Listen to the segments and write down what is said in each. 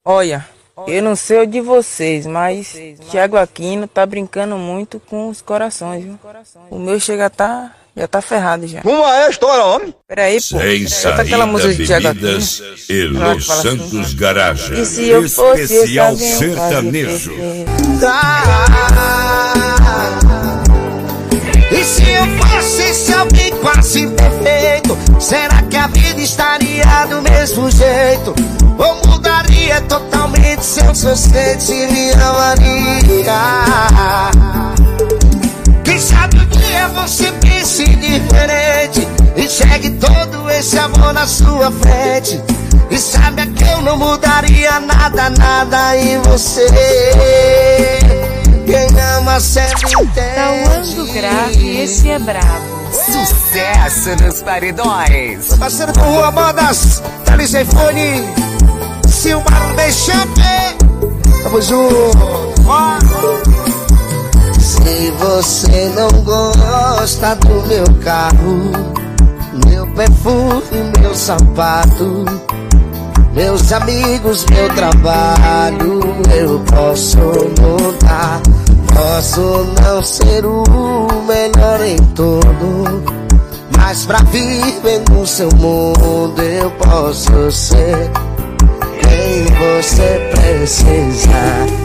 Olha, eu não sei o de vocês, mas Thiago Aquino tá brincando muito com os corações, viu? O meu já tá ferrado já. Como é a história, homem? Peraí, pô. Sem Canta aquela música de Thiago Aquino. bebidas e Los Santos Garage. E se eu fosse Especial esse alguém, sertanejo. E se eu fosse esse alguém quase perfeito, será que a vida estaria do mesmo jeito? Ou mudaria totalmente seus conceitos e me amaria? Quem sabe um dia você pense diferente, enxergue todo esse amor na sua frente, e saiba que eu não mudaria nada, nada em você. Quem ama sempre entende. Tauando grave, esse é brabo. Sucesso nos paredões. Parceiro com Rua Modas, Telefone, Silmar Bechamp. Tamo junto. Se você não gosta do meu carro, meu perfume, meu sapato, meus amigos, meu trabalho, eu posso mudar. Posso não ser o melhor em tudo, mas pra viver no seu mundo eu posso ser quem você precisa.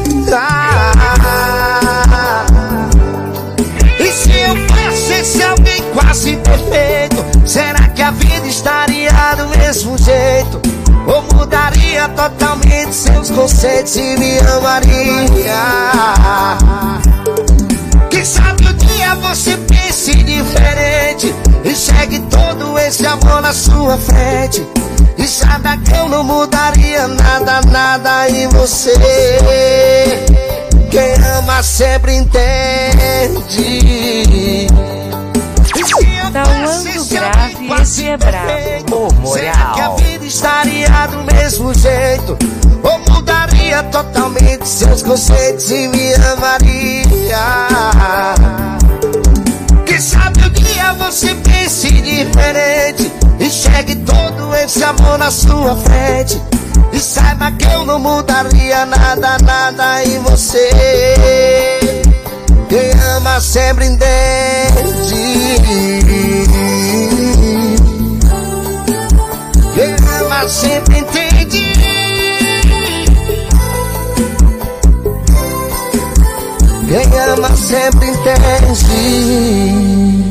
E se eu fosse esse alguém quase perfeito, será que a vida estaria do mesmo jeito? Ou mudaria totalmente seus conceitos e me amaria? Quem sabe um dia você pense diferente, enxergue todo esse amor na sua frente, e saiba que eu não mudaria nada, nada em você. Quem ama sempre entende. Tauando grave, esse é brabo. Será que a vida estaria do mesmo jeito? Ou mudaria totalmente seus conceitos e me amaria? Quem sabe um dia você pense diferente, enxergue todo esse amor na sua frente, e saiba que eu não mudaria nada, nada em você. Quem ama sempre entende. Quem ama sempre entende. Quem ama sempre entende.